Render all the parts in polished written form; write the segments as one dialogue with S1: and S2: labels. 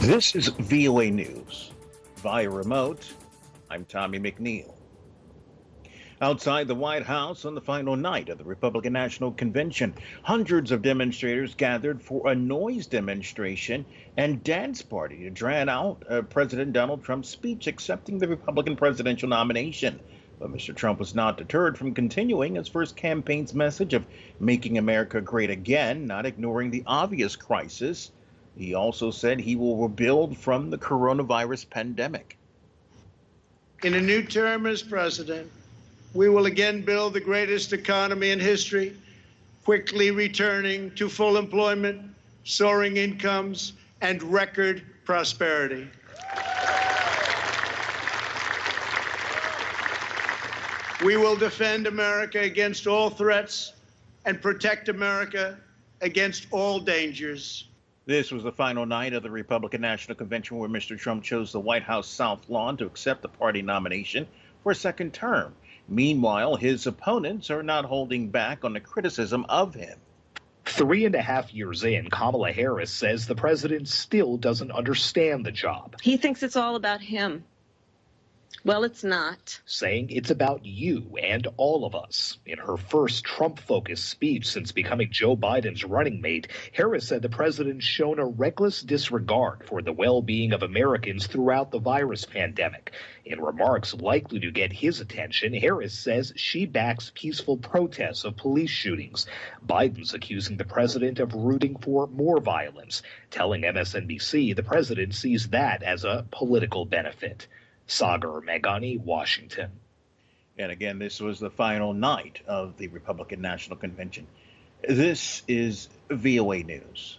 S1: This is VOA News. Via remote, I'm Tommy McNeil. Outside the White House on the final night of the Republican National Convention, hundreds of demonstrators gathered for a noise demonstration and dance party to drown out President Donald Trump's speech accepting the Republican presidential nomination. But Mr. Trump was not deterred from continuing his first campaign's message of making America great again, not ignoring the obvious crisis. He also said he will rebuild from the coronavirus pandemic.
S2: In a new term as president, we will again build the greatest economy in history, quickly returning to full employment, soaring incomes, and record prosperity. We will defend America against all threats and protect America against all dangers.
S1: This was the final night of the Republican National Convention where Mr. Trump chose the White House South Lawn to accept the party nomination for a second term. Meanwhile, his opponents are not holding back on the criticism of him.
S3: 3.5 years in, Kamala Harris says the president still doesn't understand the job.
S4: He thinks it's all about him. Well, it's not.
S3: Saying it's about you and all of us. In her first Trump-focused speech since becoming Joe Biden's running mate, Harris said the president's shown a reckless disregard for the well-being of Americans throughout the virus pandemic. In remarks likely to get his attention, Harris says she backs peaceful protests of police shootings. Biden's accusing the president of rooting for more violence, telling MSNBC the president sees that as a political benefit. Sagar Meghani, Washington.
S1: And again, this was the final night of the Republican National Convention. This is VOA News.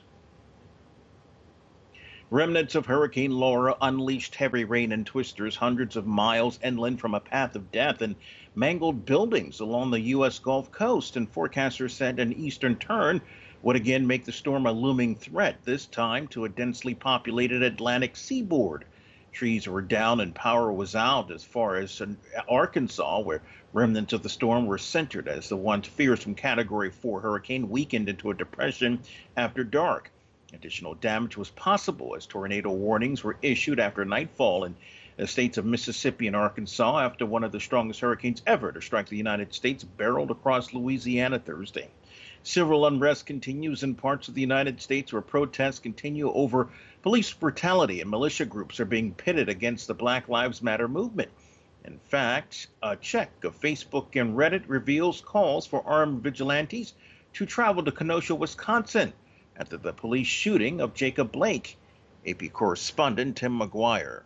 S1: Remnants of Hurricane Laura unleashed heavy rain and twisters hundreds of miles inland from a path of death and mangled buildings along the U.S. Gulf Coast. And forecasters said an eastern turn would again make the storm a looming threat, this time to a densely populated Atlantic seaboard. Trees were down and power was out as far as Arkansas, where remnants of the storm were centered as the once fearsome Category 4 hurricane weakened into a depression after dark. Additional damage was possible as tornado warnings were issued after nightfall in the states of Mississippi and Arkansas after one of the strongest hurricanes ever to strike the United States barreled across Louisiana Thursday. Civil unrest continues in parts of the United States where protests continue over police brutality and militia groups are being pitted against the Black Lives Matter movement. In fact, a check of Facebook and Reddit reveals calls for armed vigilantes to travel to Kenosha, Wisconsin after the police shooting of Jacob Blake. AP correspondent Tim McGuire.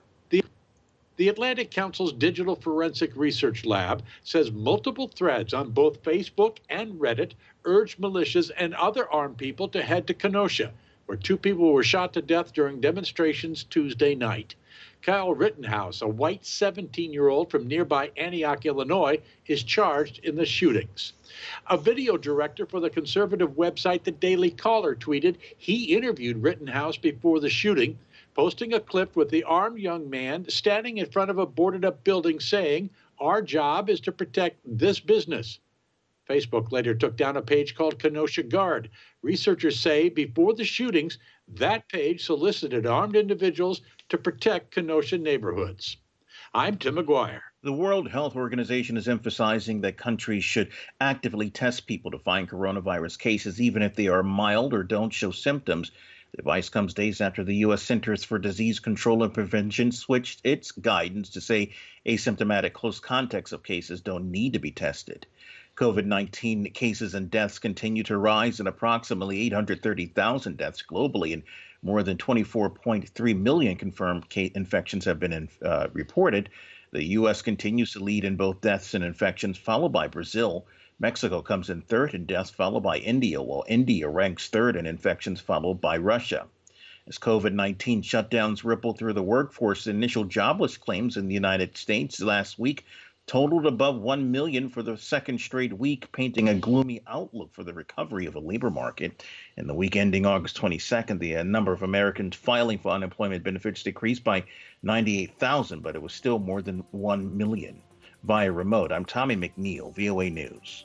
S5: The Atlantic Council's Digital Forensic Research Lab says multiple threads on both Facebook and Reddit urged militias and other armed people to head to Kenosha, where 2 people were shot to death during demonstrations Tuesday night. Kyle Rittenhouse, a white 17-year-old from nearby Antioch, Illinois, is charged in the shootings. A video director for the conservative website The Daily Caller tweeted he interviewed Rittenhouse before the shooting, posting a clip with the armed young man standing in front of a boarded-up building saying, "Our job is to protect this business." Facebook later took down a page called Kenosha Guard. Researchers say before the shootings, that page solicited armed individuals to protect Kenosha neighborhoods. I'm Tim McGuire.
S1: The World Health Organization is emphasizing that countries should actively test people to find coronavirus cases, even if they are mild or don't show symptoms. The advice comes days after the U.S. Centers for Disease Control and Prevention switched its guidance to say asymptomatic close contacts of cases don't need to be tested. COVID-19 cases and deaths continue to rise, and approximately 830,000 deaths globally and more than 24.3 million confirmed infections have been reported. The U.S. continues to lead in both deaths and infections, followed by Brazil. Mexico comes in third in deaths, followed by India, while India ranks third in infections, followed by Russia. As COVID-19 shutdowns ripple through the workforce, initial jobless claims in the United States last week totaled above 1 million for the second straight week, painting a gloomy outlook for the recovery of the labor market. In the week ending August 22nd, the number of Americans filing for unemployment benefits decreased by 98,000, but it was still more than 1 million. Via remote, I'm Tommy McNeil, VOA News.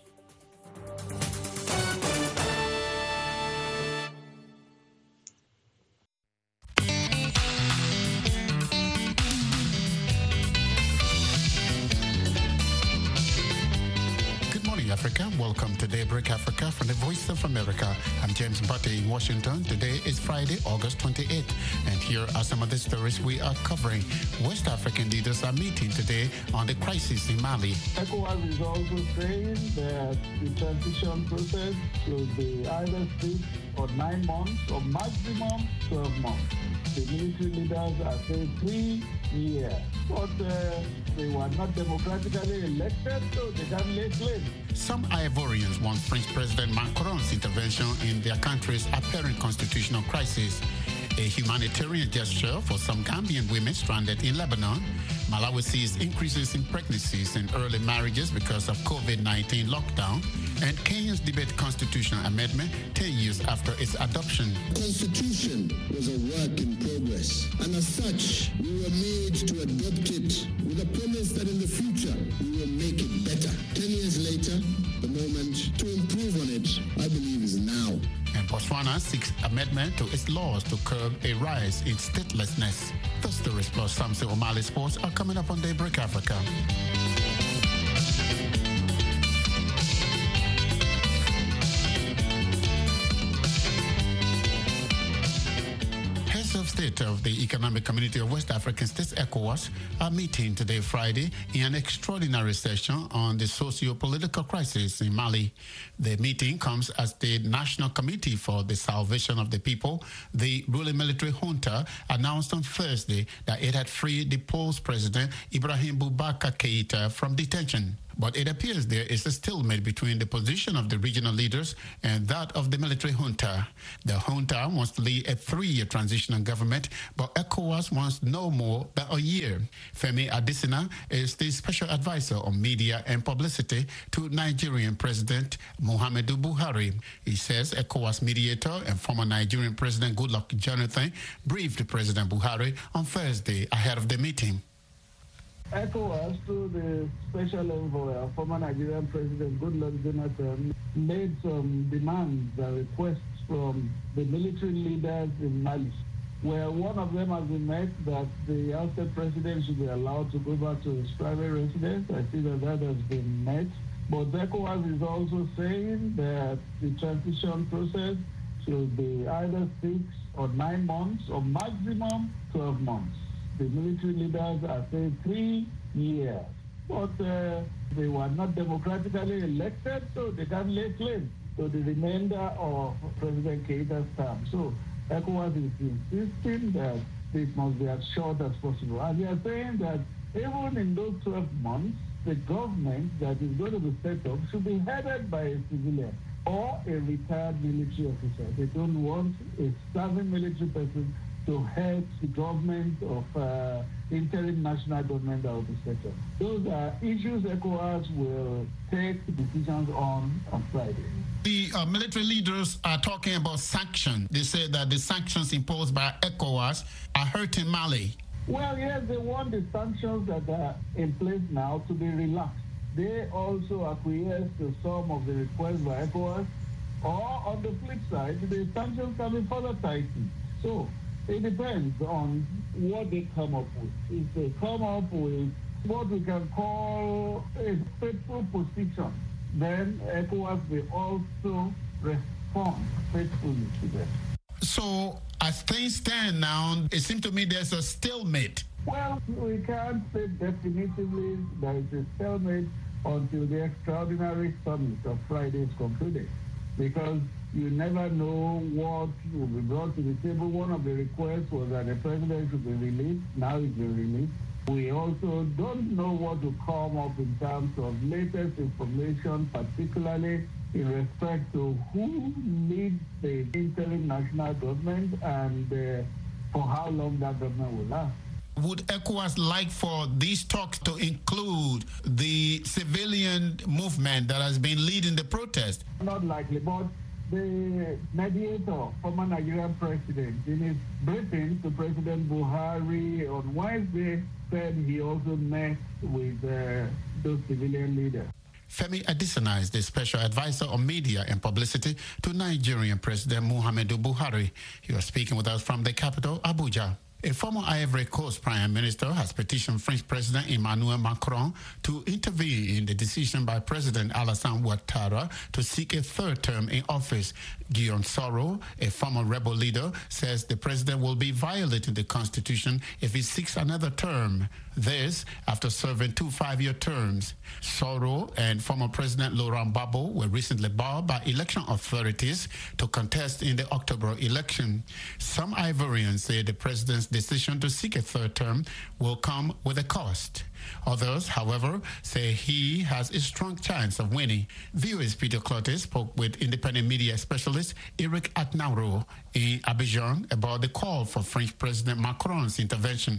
S6: Welcome to Daybreak Africa from the Voice of America. I'm James Butte in Washington. Today is Friday, August 28th, and here are some of the stories we are covering. West African leaders are meeting today on the crisis in Mali.
S7: ECOWAS is also saying that the transition process will be either 6 or 9 months or maximum 12 months. The military leaders are saying 3 years, but they were not democratically elected, so they can't lay claim.
S6: Some Ivorians want French President Macron's intervention in their country's apparent constitutional crisis. A humanitarian gesture for some Gambian women stranded in Lebanon. Malawi sees increases in pregnancies and early marriages because of COVID-19 lockdown. And Kenya's debate constitutional amendment 10 years after its adoption.
S8: The Constitution was a work in progress, and as such, we were made to adopt it with a promise that in the future we will make it better. 10 years later, the moment to improve on it, I believe, is now.
S6: And Botswana seeks amendment to its laws to curb a rise in statelessness. The stories plus Samson O'Malley Sports are coming up on Daybreak Africa. Of State of the Economic Community of West African States, ECOWAS, are meeting today, Friday, in an extraordinary session on the socio-political crisis in Mali. The meeting comes as the National Committee for the Salvation of the People, the ruling military junta, announced on Thursday that it had freed the deposed President Ibrahim Boubacar Keïta from detention. But it appears there is a stalemate between the position of the regional leaders and that of the military junta. The junta wants to lead a 3-year transitional government, but ECOWAS wants no more than a year. Femi Adesina is the special advisor on media and publicity to Nigerian President Muhammadu Buhari. He says ECOWAS mediator and former Nigerian President Goodluck Jonathan briefed President Buhari on Thursday ahead of the meeting.
S7: ECOWAS, to the special envoy, former Nigerian President Goodluck Jonathan, made some demands and requests from the military leaders in Mali, where one of them has been met that the ousted president should be allowed to go back to his private residence. I see that that has been met. But ECOWAS is also saying that the transition process should be either 6 or 9 months or maximum 12 months. The military leaders are saying 3 years, but they were not democratically elected, so they can't lay claim to the remainder of President Keïta's term. So ECOWAS is insisting that this must be as short as possible. And they are saying that even in those 12 months, the government that is going to be set up should be headed by a civilian or a retired military officer. They don't want a serving military person to head the government of interim national government that will be set up. Those are issues ECOWAS will take decisions on Friday.
S6: The military leaders are talking about sanctions. They say that the sanctions imposed by ECOWAS are hurting Mali.
S7: Well, yes, they want the sanctions that are in place now to be relaxed. They also acquiesce to some of the requests by ECOWAS, or on the flip side, the sanctions can be further tightened. So it depends on what they come up with. If they come up with what we can call a faithful position, then ECOWAS will also respond faithfully to them.
S6: So as things stand now, it seems to me there's a stalemate.
S7: Well, we can't say definitively that it's a stalemate until the extraordinary summit of Friday is concluded, because you never know what will be brought to the table. One of the requests was that the president should be released. Now he's been released. We also don't know what will come up in terms of latest information, particularly in respect to who leads the interim national government and for how long that government will last.
S6: Would ECOWAS like for these talks to include the civilian movement that has been leading the protest?
S7: Not likely, but the mediator, former Nigerian president, in his briefing to President Buhari on Wednesday, said he also met with those civilian leaders.
S6: Femi Adesina is the special advisor on media and publicity to Nigerian President Muhammadu Buhari. He was speaking with us from the capital, Abuja. A former Ivory Coast Prime Minister has petitioned French President Emmanuel Macron to intervene in the decision by President Alassane Ouattara to seek a third term in office. Guillaume Soro, a former rebel leader, says the president will be violating the constitution if he seeks another term. This after serving 2 5-year terms. Soro and former President Laurent Gbagbo were recently barred by election authorities to contest in the October election. Some Ivorians say the president's decision to seek a third term will come with a cost. Others, however, say he has a strong chance of winning. VOA's Peter Clotet spoke with independent media specialist Eric Atnauro in Abidjan about the call for French President Macron's intervention.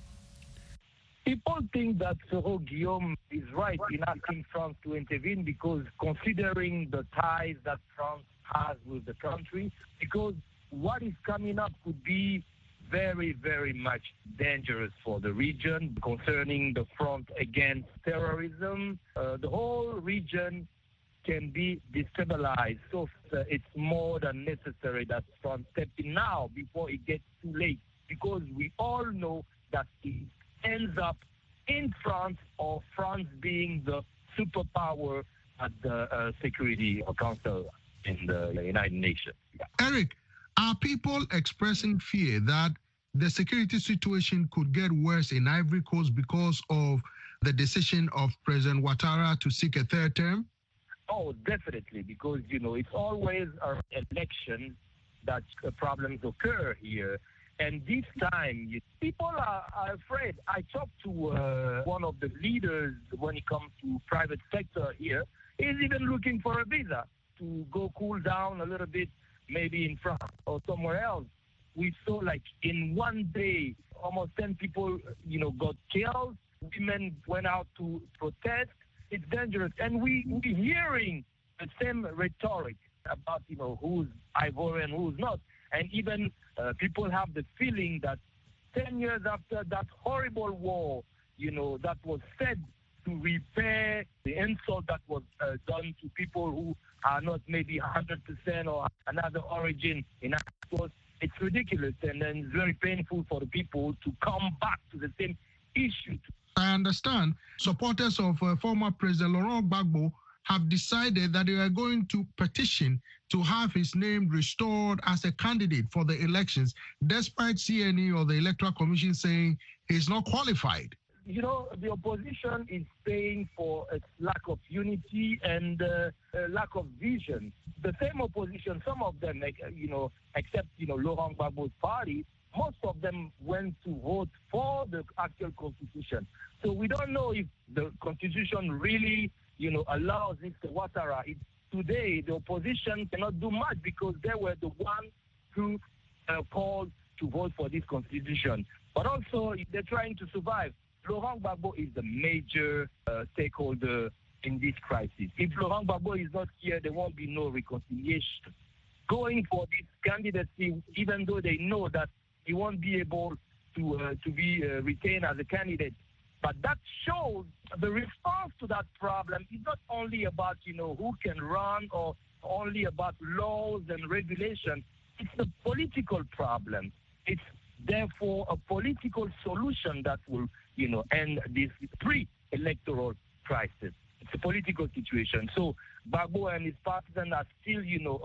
S9: People think that Soro Guillaume is right in asking France to intervene because considering the ties that France has with the country, because what is coming up could be very, very much dangerous for the region concerning the front against terrorism. The whole region can be destabilized. So it's more than necessary that France step in now before it gets too late, because we all know that it ends up in France or France being the superpower at the Security Council in the United Nations. Yeah.
S10: Eric, are people expressing fear that the security situation could get worse in Ivory Coast because of the decision of President Ouattara to seek a third term?
S9: Oh, definitely, because, it's always an election that problems occur here. And this time, people are afraid. I talked to one of the leaders when it comes to private sector here. He's even looking for a visa to go cool down a little bit, maybe in France or somewhere else. We saw like in one day, almost 10 people, got killed. Women went out to protest. It's dangerous. And we're hearing the same rhetoric about, who's Ivorian, who's not. And even people have the feeling that 10 years after that horrible war, that was said to repair the insult that was done to people who are not maybe 100% or another origin in Africa. It's ridiculous, and then it's very painful for the people to come back to the same issue.
S10: I understand supporters of former President Laurent Gbagbo have decided that they are going to petition to have his name restored as a candidate for the elections, despite CNE or the Electoral Commission saying he's not qualified.
S9: The opposition is paying for a lack of unity and a lack of vision. The same opposition, some of them, except, Laurent Gbagbo's party, most of them went to vote for the actual constitution. So we don't know if the constitution really, allows Mr. Ouattara. Today, the opposition cannot do much because they were the ones who called to vote for this constitution. But also, they're trying to survive. Laurent Gbagbo is the major stakeholder in this crisis. If Laurent Gbagbo is not here, there won't be no reconciliation. Going for this candidacy, even though they know that he won't be able to be retained as a candidate. But that shows the response to that problem is not only about, who can run or only about laws and regulations. It's a political problem. It's therefore a political solution that will, end this pre-electoral crisis. It's a political situation. So Gbagbo and his partisans are still,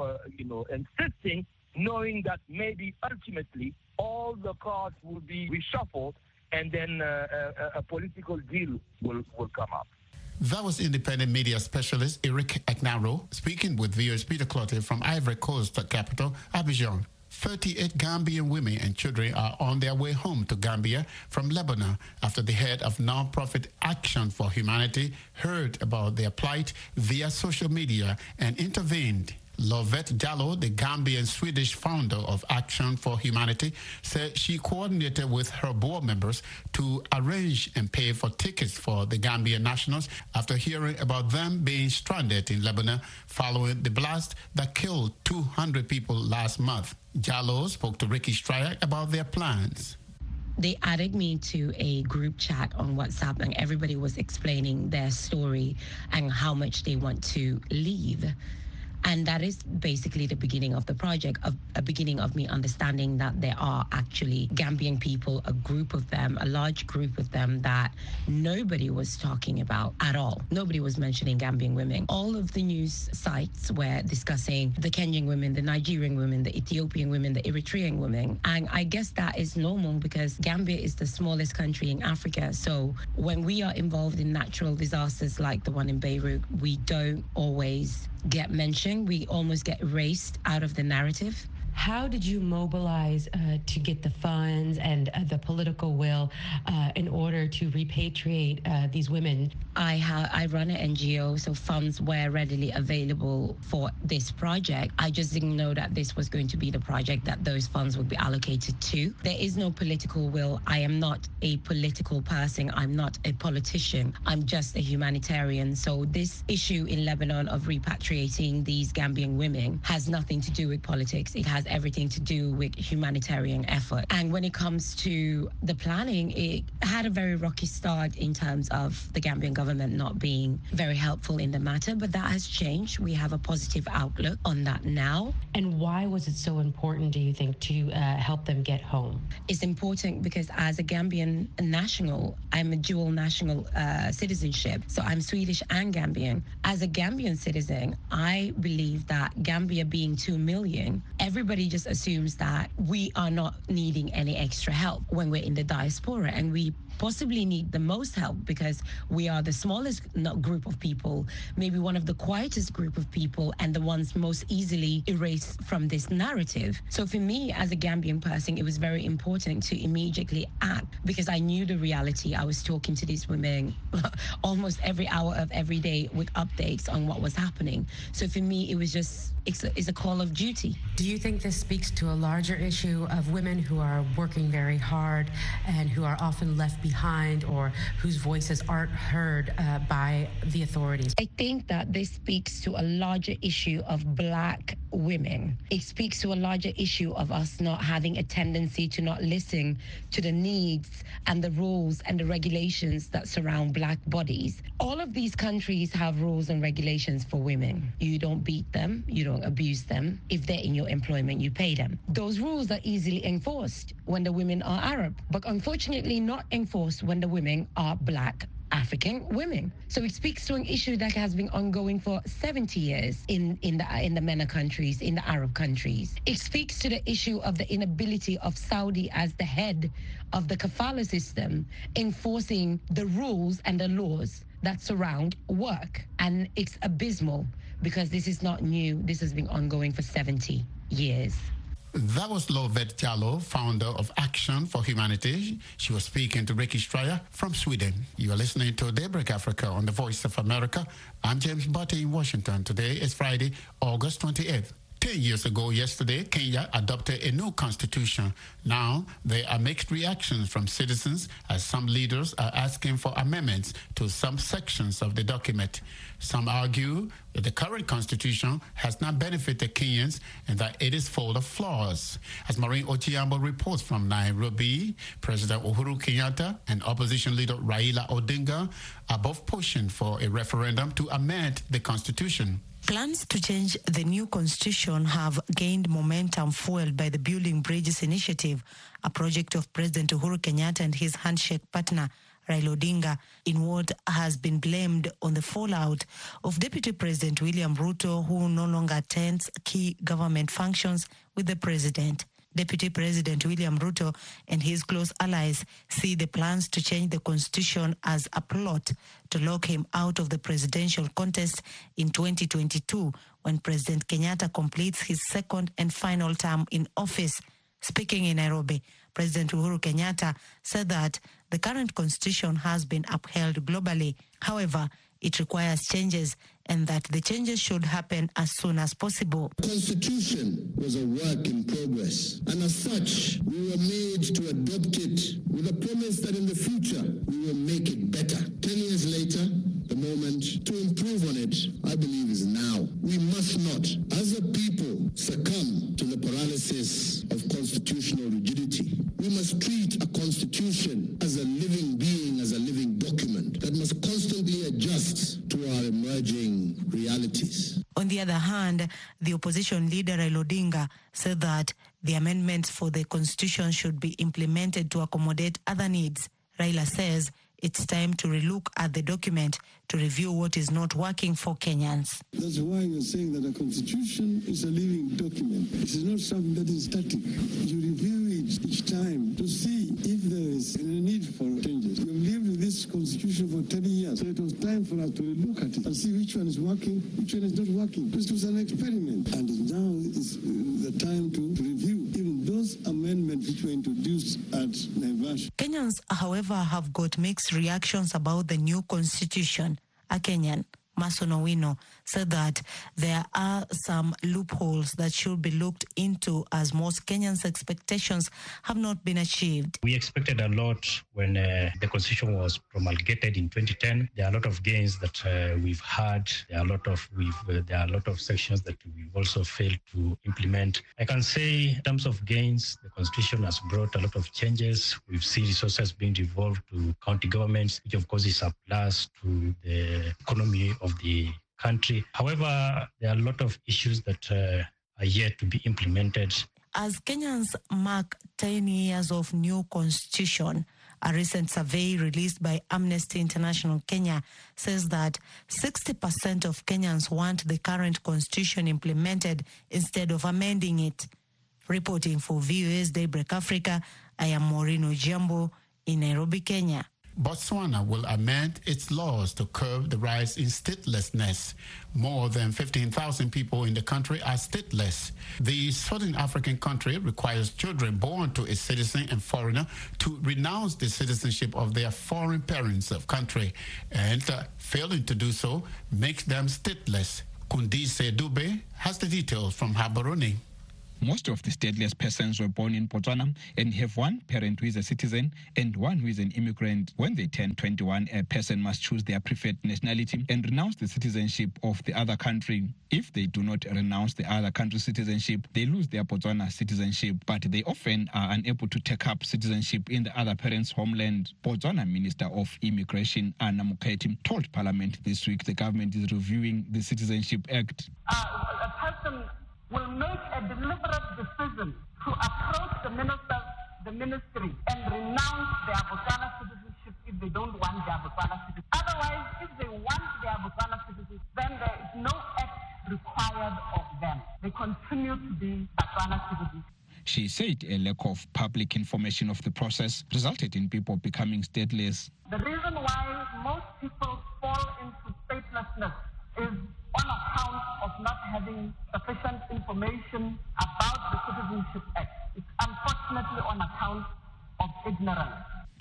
S9: insisting, knowing that maybe ultimately all the cards will be reshuffled and then a political deal will come up.
S6: That was independent media specialist Eric Atnauro speaking with VOA's Peter Clotet from Ivory Coast capital, Abidjan. 38 Gambian women and children are on their way home to Gambia from Lebanon after the head of non-profit Action for Humanity heard about their plight via social media and intervened. Lovette Diallo, the Gambian Swedish founder of Action for Humanity, said she coordinated with her board members to arrange and pay for tickets for the Gambian nationals after hearing about them being stranded in Lebanon following the blast that killed 200 people last month. Diallo spoke to Ricky Stryak about their plans.
S11: They added me to a group chat on WhatsApp, and everybody was explaining their story and how much they want to leave. And that is basically the beginning of the project, a beginning of me understanding that there are actually Gambian people, a group of them, a large group of them that nobody was talking about at all. Nobody was mentioning Gambian women. All of the news sites were discussing the Kenyan women, the Nigerian women, the Ethiopian women, the Eritrean women. And I guess that is normal because Gambia is the smallest country in Africa. So when we are involved in natural disasters like the one in Beirut, we don't always get mentioned. We almost get erased out of the narrative.
S12: How did you mobilize to get the funds and the political will in order to repatriate these women?
S11: I run an NGO, so funds were readily available for this project. I just didn't know that this was going to be the project that those funds would be allocated to. There is no political will. I am not a political person. I'm not a politician. I'm just a humanitarian. So this issue in Lebanon of repatriating these Gambian women has nothing to do with politics. It has everything to do with humanitarian effort. And when it comes to the planning, it had a very rocky start in terms of the Gambian government not being very helpful in the matter, but that has changed. We have a positive outlook on that now.
S12: And why was it so important, do you think, to help them get home?
S11: It's important because as a Gambian national, I'm a dual national citizenship, so I'm Swedish and Gambian. As a Gambian citizen, I believe that Gambia being 2 million, everybody just assumes that we are not needing any extra help when we're in the diaspora, and we possibly need the most help because we are the smallest group of people, maybe one of the quietest group of people, and the ones most easily erased from this narrative. So for me as a Gambian person, it was very important to immediately act because I knew the reality. I was talking to these women almost every hour of every day with updates on what was happening. So for me, it was just, it's a call of duty.
S12: Do you think this speaks to a larger issue of women who are working very hard and who are often left behind or whose voices aren't heard by the authorities?
S11: I think that this speaks to a larger issue of Black women. It speaks to a larger issue of us not having a tendency to not listen to the needs and the rules and the regulations that surround Black bodies. All of these countries have rules and regulations for women. You don't beat them, you don't abuse them. If they're in your employment, you pay them. Those rules are easily enforced when the women are Arab, but unfortunately not enforced when the women are Black African women. So it speaks to an issue that has been ongoing for 70 years in the MENA countries, in the Arab countries. It speaks to the issue of the inability of Saudi as the head of the kafala system enforcing the rules and the laws that surround work. And it's abysmal because this is not new. This has been ongoing for 70 years.
S6: That was Lovette Jallow, founder of Action for Humanity. She was speaking to Ricky Stryer from Sweden. You are listening to Daybreak Africa on the Voice of America. I'm James Butte in Washington. Today is Friday, August 28th. 10 years ago yesterday, Kenya adopted a new constitution. Now, there are mixed reactions from citizens as some leaders are asking for amendments to some sections of the document. Some argue that the current constitution has not benefited Kenyans and that it is full of flaws. As Maureen Ochiambo reports from Nairobi, President Uhuru Kenyatta and opposition leader Raila Odinga are both pushing for a referendum to amend the constitution.
S13: Plans to change the new constitution have gained momentum fueled by the Building Bridges Initiative, a project of President Uhuru Kenyatta and his handshake partner Raila Odinga, in what has been blamed on the fallout of Deputy President William Ruto, who no longer attends key government functions with the president. Deputy President William Ruto and his close allies see the plans to change the constitution as a plot to lock him out of the presidential contest in 2022 when President Kenyatta completes his second and final term in office. Speaking in Nairobi, President Uhuru Kenyatta said that the current constitution has been upheld globally. However, it requires changes and that the changes should happen as soon as possible.
S8: The Constitution was a work in progress, and as such, we were made to adopt it with a promise that in the future we will make it better. 10 years later, the moment to improve on it, I believe, is now. We must not, as a people, succumb to the paralysis of constitutional rigidity. We must treat a constitution as a living being, as a living document that must constantly adjust to our emerging realities.
S13: On the other hand, the opposition leader Raila Odinga said that the amendments for the constitution should be implemented to accommodate other needs. Raila says it's time to relook at the document to review what is not working for Kenyans.
S8: That's why we're saying that a constitution is a living document. It is not something that is static. You review it each time to see if there is a need for changes. We've lived with this constitution for 10 years, so it was time for us to look at it and see which one is working, which one is not working. This was an experiment, and now is the time to review even those amendments which were introduced at Naivasha.
S13: Kenyans, however, have got mixed reactions about the new constitution. A Kenyan, Mason Owino, said that there are some loopholes that should be looked into as most Kenyans' expectations have not been achieved.
S14: We expected a lot when the constitution was promulgated in 2010. There are a lot of gains that we've had. There are a lot of sections that we've also failed to implement. I can say in terms of gains, the constitution has brought a lot of changes. We've seen resources being devolved to county governments, which of course is a plus to the economy of the country. However, there are a lot of issues that are yet to be implemented.
S13: As Kenyans mark 10 years of new constitution, a recent survey released by Amnesty International Kenya says that 60% of Kenyans want the current constitution implemented instead of amending it. Reporting for VOA's Daybreak Africa, I am Maureen Ojiambo in Nairobi, Kenya.
S6: Botswana will amend its laws to curb the rise in statelessness. More than 15,000 people in the country are stateless. The Southern African country requires children born to a citizen and foreigner to renounce the citizenship of their foreign parents of country, and failing to do so makes them stateless. Kundise Dube has the details from Gaborone.
S15: Most of the stateless persons were born in Botswana and have one parent who is a citizen and one who is an immigrant. When they turn 21, a person must choose their preferred nationality and renounce the citizenship of the other country. If they do not renounce the other country's citizenship, they lose their Botswana citizenship, but they often are unable to take up citizenship in the other parent's homeland. Botswana Minister of Immigration, Anna Muketi, told Parliament this week the government is reviewing the Citizenship Act.
S16: A person will make a deliberate decision to approach the ministry and renounce their Botswana citizenship if they don't want their Botswana citizenship. Otherwise, if they want their Botswana citizenship, then there is no act required of them. They continue to be Botswana citizens.
S15: She said a lack of public information of the process resulted in people becoming stateless.
S16: The reason why most people fall into statelessness is on account of not having sufficient information about the Citizenship Act. It's unfortunately on account of ignorance.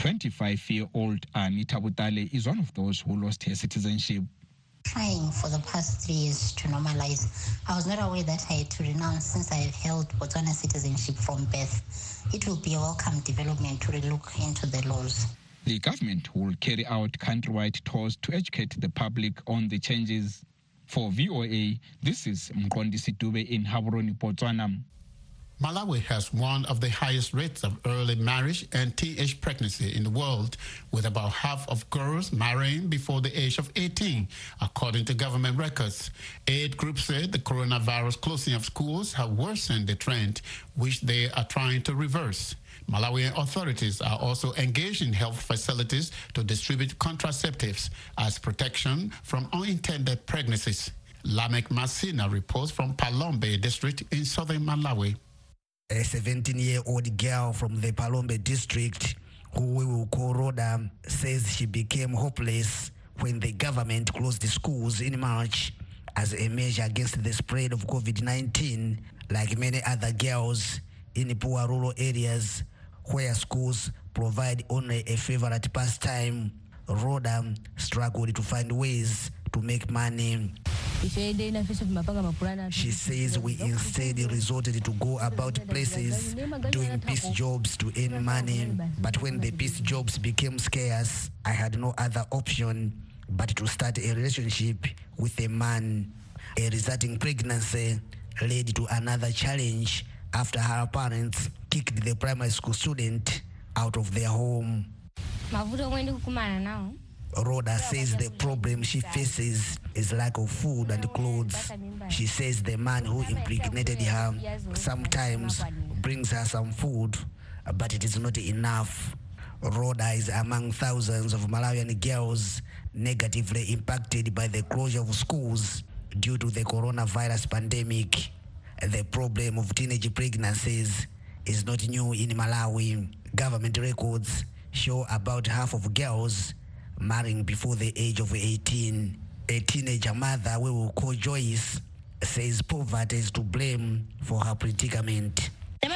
S15: 25-year-old Anita Butale is one of those who lost her citizenship.
S17: Trying for the past 3 years to normalize. I was not aware that I had to renounce since I have held Botswana citizenship from birth. It will be a welcome development to relook into the laws.
S15: The government will carry out countrywide tours to educate the public on the changes. For VOA, this is Mqondisi Dube in Gaborone, Botswana.
S6: Malawi has one of the highest rates of early marriage and teenage pregnancy in the world, with about half of girls marrying before the age of 18, according to government records. Aid groups said the coronavirus closing of schools have worsened the trend, which they are trying to reverse. Malawian authorities are also engaged in health facilities to distribute contraceptives as protection from unintended pregnancies. Lamek Masina reports from Palombe district in southern Malawi.
S18: A 17-year-old girl from the Palombe district, who we will call Rhoda, says she became hopeless when the government closed the schools in March as a measure against the spread of COVID-19. Like many other girls in poor rural areas where schools provide only a favorite pastime, Rhoda struggled to find ways to make money. She says we instead resorted to go about places doing piece jobs to earn money. But when the piece jobs became scarce, I had no other option but to start a relationship with a man. A resulting pregnancy led to another challenge after her parents kicked the primary school student out of their home. Rhoda says the problem she faces is lack of food and clothes. She says the man who impregnated her sometimes brings her some food, but it is not enough. Rhoda is among thousands of Malawian girls negatively impacted by the closure of schools due to the coronavirus pandemic. The problem of teenage pregnancies is not new in Malawi. Government records show about half of girls marrying before the age of 18. A teenager mother we will call Joyce says poverty is to blame for her predicament.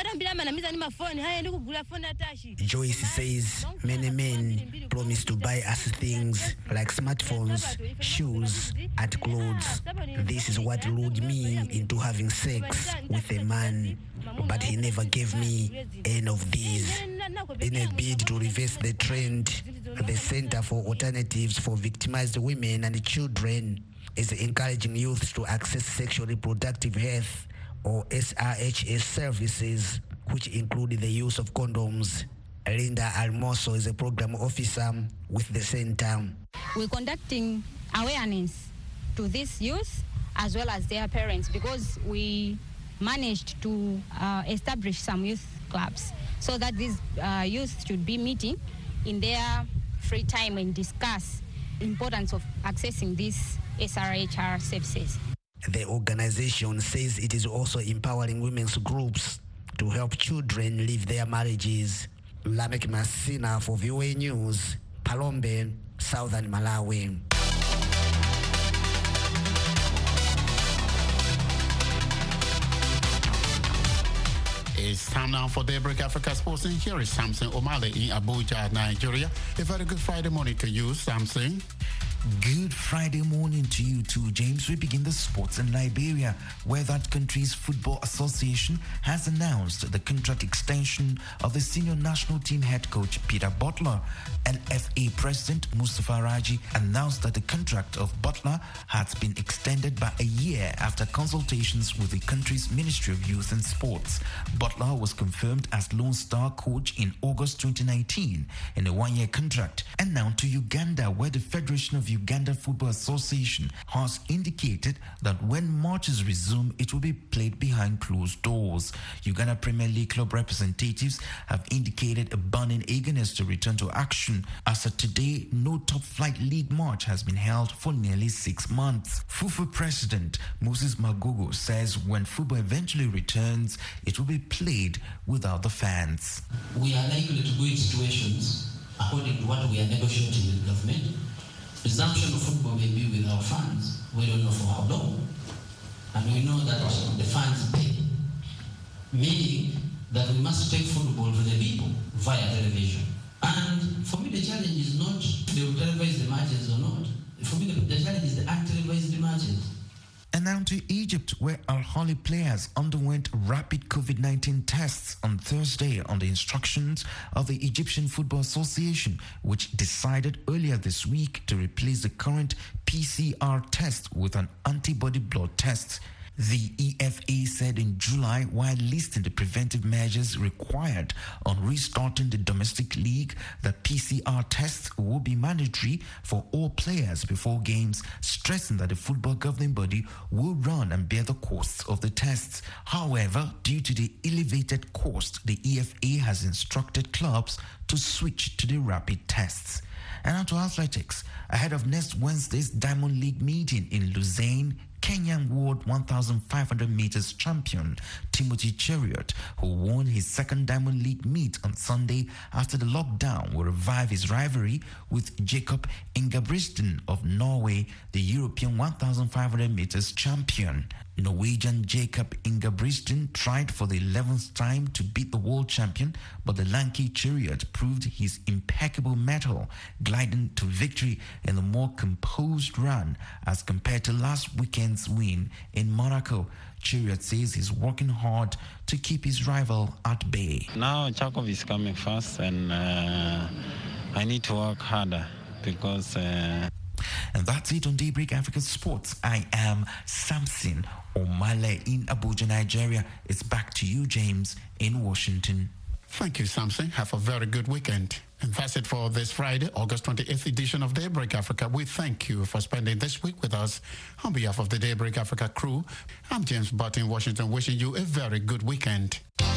S18: Joyce says many men promise to buy us things like smartphones, shoes, and clothes. This is what lured me into having sex with a man, but he never gave me any of these. In a bid to reverse the trend, the Center for Alternatives for Victimized Women and Children is encouraging youth to access sexual reproductive health or SRHS services, which include the use of condoms. Linda Almoso is a program officer with the center.
S19: We're conducting awareness to these youth as well as their parents, because we managed to establish some youth clubs so that these youth should be meeting in their free time and discuss the importance of accessing these SRHR services.
S18: The organization says it is also empowering women's groups to help children leave their marriages. Lamek Masina for VOA News, Palombe, Southern Malawi.
S6: It's time now for Daybreak Africa Sports, and here is Samson Omale in Abuja, Nigeria. A very good Friday morning to you, Samson.
S20: Good Friday morning to you too, James. We begin the sports in Liberia, where that country's football association has announced the contract extension of the senior national team head coach Peter Butler. LFA President Mustafa Raji announced that the contract of Butler has been extended by a year after consultations with the country's Ministry of Youth and Sports. Butler was confirmed as Lone Star coach in August 2019 in a one-year contract, and now to Uganda, where the Federation of Uganda Football Association has indicated that when matches resume, it will be played behind closed doors. Uganda Premier League club representatives have indicated a burning eagerness to return to action. As of today, no top flight league match has been held for nearly 6 months. FUFA President Moses Magogo says when football eventually returns, it will be played without the fans.
S21: We are likely to go in situations, according to what we are negotiating with government. Resumption of football may be with our fans. We don't know for how long. And we know that the fans pay. Meaning that we must take football to the people via television. And for me, the challenge is not they will televise the matches or not. For me, the challenge is the untelevised matches.
S20: And now to Egypt, where Al Ahly players underwent rapid COVID-19 tests on Thursday on the instructions of the Egyptian Football Association, which decided earlier this week to replace the current PCR test with an antibody blood test. The EFA said in July, while listing the preventive measures required on restarting the domestic league, that PCR tests will be mandatory for all players before games, stressing that the football governing body will run and bear the costs of the tests. However, due to the elevated cost, the EFA has instructed clubs to switch to the rapid tests. And now to athletics. Ahead of next Wednesday's Diamond League meeting in Lausanne, Kenyan World 1,500 meters champion Timothy Cheruiyot, who won his second Diamond League meet on Sunday after the lockdown, will revive his rivalry with Jakob Ingebrigtsen of Norway, the European 1,500 meters champion. Norwegian Jakob Ingebrigtsen tried for the 11th time to beat the world champion, but the lanky Cheruiyot proved his impeccable mettle, gliding to victory in a more composed run as compared to last weekend's win in Monaco. Cheruiyot says he's working hard to keep his rival at bay.
S22: Now Jakob is coming fast, and I need to work harder because...
S20: And that's it on Daybreak Africa Sports. I am Samson Omale in Abuja, Nigeria. It's back to you, James, in Washington.
S6: Thank you, Samson. Have a very good weekend. And that's it for this Friday, August 28th edition of Daybreak Africa. We thank you for spending this week with us. On behalf of the Daybreak Africa crew, I'm James Butt in Washington, wishing you a very good weekend.